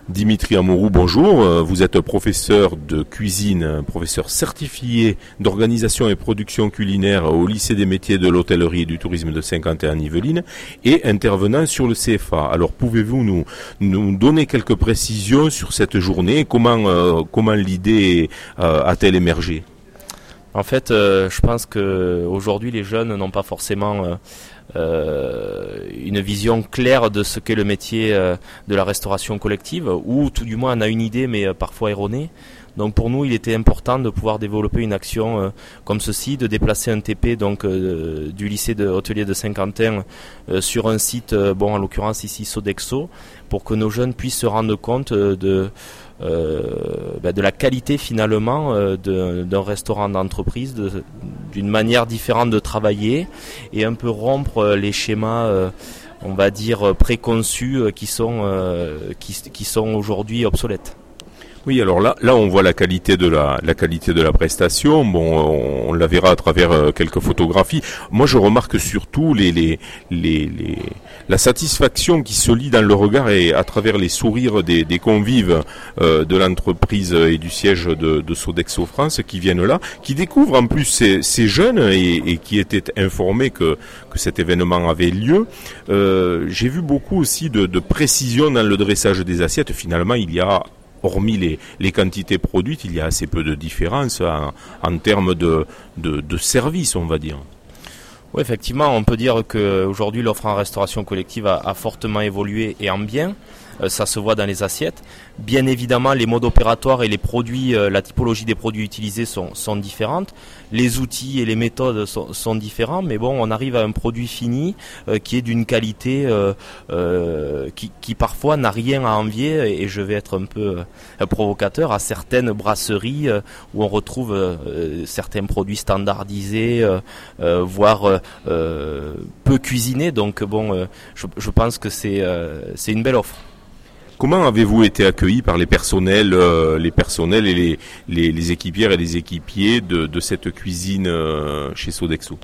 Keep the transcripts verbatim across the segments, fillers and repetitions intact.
Dimitri Amorou, bonjour. Vous êtes professeur de cuisine, professeur certifié d'organisation et production culinaire au lycée des métiers de l'hôtellerie et du tourisme de Saint-Quentin-en-Yvelines et intervenant sur le C F A. Alors pouvez-vous nous, nous donner quelques précisions sur cette journée? Comment, euh, comment l'idée euh, a-t-elle émergé? En fait, euh, je pense qu'aujourd'hui les jeunes n'ont pas forcément euh, euh, une vision claire de ce qu'est le métier euh, de la restauration collective, ou tout du moins on a une idée mais euh, parfois erronée. Donc pour nous, il était important de pouvoir développer une action euh, comme ceci, de déplacer un T P donc euh, du lycée de hôtelier de Saint-Quentin euh, sur un site, euh, bon en l'occurrence ici Sodexo, pour que nos jeunes puissent se rendre compte euh, de euh, bah, de la qualité finalement euh, de, d'un restaurant d'entreprise, de, d'une manière différente de travailler et un peu rompre euh, les schémas. Euh, on va dire préconçus euh, qui sont euh, qui, qui sont aujourd'hui obsolètes. Oui, alors là, là, on voit la qualité de la, la qualité de la prestation. Bon, on, on la verra à travers euh, quelques photographies. Moi, je remarque surtout les, les, les, les, la satisfaction qui se lit dans le regard et à travers les sourires des, des convives euh, de l'entreprise et du siège de, de Sodexo France qui viennent là, qui découvrent en plus ces, ces jeunes et, et qui étaient informés que, que cet événement avait lieu. Euh, j'ai vu beaucoup aussi de, de précision dans le dressage des assiettes. Finalement, il y a hormis les, les quantités produites, il y a assez peu de différence en, en termes de, de, de service, on va dire. Oui, effectivement, on peut dire qu'aujourd'hui l'offre en restauration collective a, a fortement évolué et en bien. Euh, ça se voit dans les assiettes. Bien évidemment, les modes opératoires et les produits, euh, la typologie des produits utilisés sont, sont différentes. Les outils et les méthodes sont, sont différents, mais bon, on arrive à un produit fini euh, qui est d'une qualité euh, euh, qui, qui parfois n'a rien à envier, et, et je vais être un peu euh, provocateur, à certaines brasseries euh, où on retrouve euh, certains produits standardisés, euh, euh, voire euh, peu cuisinés. Donc bon, euh, je, je pense que c'est, euh, c'est une belle offre. Comment avez-vous été accueillis par les personnels, euh, les personnels et les, les, les équipières et les équipiers de, de cette cuisine euh, chez Sodexo?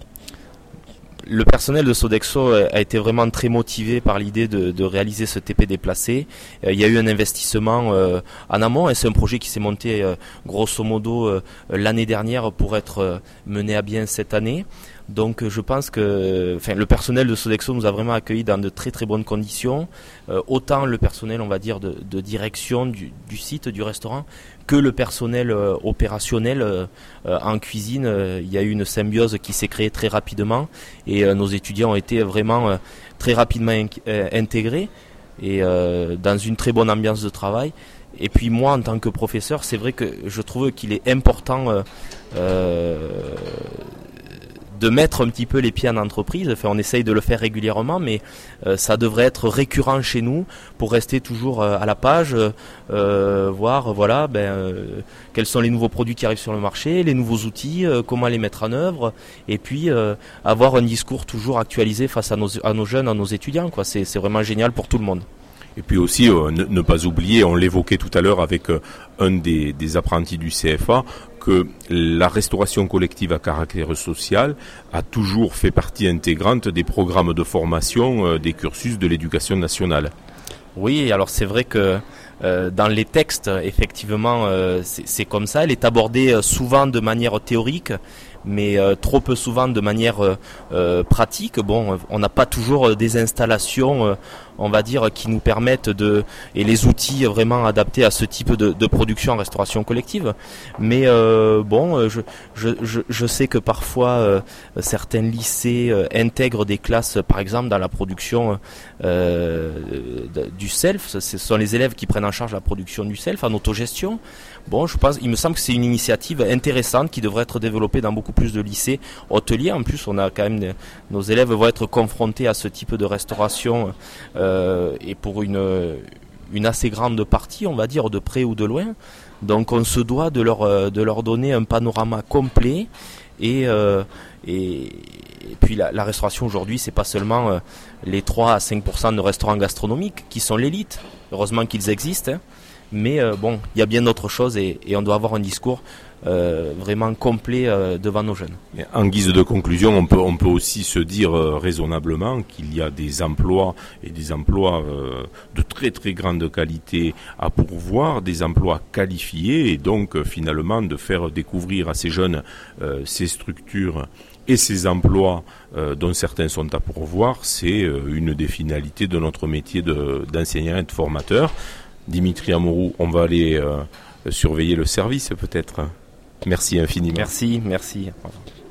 Le personnel de Sodexo a été vraiment très motivé par l'idée de, de réaliser ce T P déplacé. Euh, il y a eu un investissement euh, en amont, et c'est un projet qui s'est monté euh, grosso modo euh, l'année dernière pour être euh, mené à bien cette année. Donc je pense que enfin, le personnel de Sodexo nous a vraiment accueillis dans de très très bonnes conditions. Euh, autant le personnel, on va dire, de, de direction du, du site, du restaurant, que le personnel euh, opérationnel euh, euh, en cuisine. Euh, il y a eu une symbiose qui s'est créée très rapidement, et euh, nos étudiants ont été vraiment euh, très rapidement in- euh, intégrés et euh, dans une très bonne ambiance de travail. Et puis moi, en tant que professeur, c'est vrai que je trouve qu'il est important euh, euh, de mettre un petit peu les pieds en entreprise. Enfin, on essaye de le faire régulièrement, mais euh, ça devrait être récurrent chez nous pour rester toujours euh, à la page, euh, voir voilà, ben, euh, quels sont les nouveaux produits qui arrivent sur le marché, les nouveaux outils, euh, comment les mettre en œuvre, et puis euh, avoir un discours toujours actualisé face à nos, à nos jeunes, à nos étudiants, quoi. C'est, c'est vraiment génial pour tout le monde. Et puis aussi, euh, ne, ne pas oublier, on l'évoquait tout à l'heure avec euh, un des, des apprentis du C F A, que la restauration collective à caractère social a toujours fait partie intégrante des programmes de formation euh, des cursus de l'éducation nationale. Oui, alors c'est vrai que euh, dans les textes, effectivement, euh, c'est, c'est comme ça. Elle est abordée euh, souvent de manière théorique, mais euh, trop peu souvent de manière euh, euh, pratique. Bon, on n'a pas toujours euh, des installations, euh, on va dire, qui nous permettent de, et les outils vraiment adaptés à ce type de, de production en restauration collective. Mais euh, bon, je, je, je, je sais que parfois euh, certains lycées euh, intègrent des classes, par exemple, dans la production euh, du self. Ce sont les élèves qui prennent en charge la production du self en autogestion. Bon, je pense, il me semble que c'est une initiative intéressante qui devrait être développée dans beaucoup plus de lycées hôteliers. En plus, on a quand même des, nos élèves vont être confrontés à ce type de restauration euh, et pour une une assez grande partie, on va dire, de près ou de loin. Donc, on se doit de leur de leur donner un panorama complet et euh, et, et puis la, la restauration aujourd'hui, c'est pas seulement euh, les trois à cinq pour cent de restaurants gastronomiques qui sont l'élite. Heureusement qu'ils existent, hein. Mais euh, bon, il y a bien d'autres choses et, et on doit avoir un discours euh, vraiment complet euh, devant nos jeunes. Et en guise de conclusion, on peut, on peut aussi se dire euh, raisonnablement qu'il y a des emplois et des emplois euh, de très très grande qualité à pourvoir, des emplois qualifiés et donc euh, finalement de faire découvrir à ces jeunes euh, ces structures et ces emplois euh, dont certains sont à pourvoir, c'est euh, une des finalités de notre métier de, d'enseignant et de formateur. Dimitri Amorou, on va aller euh, surveiller le service peut-être. Merci infiniment. Merci, merci.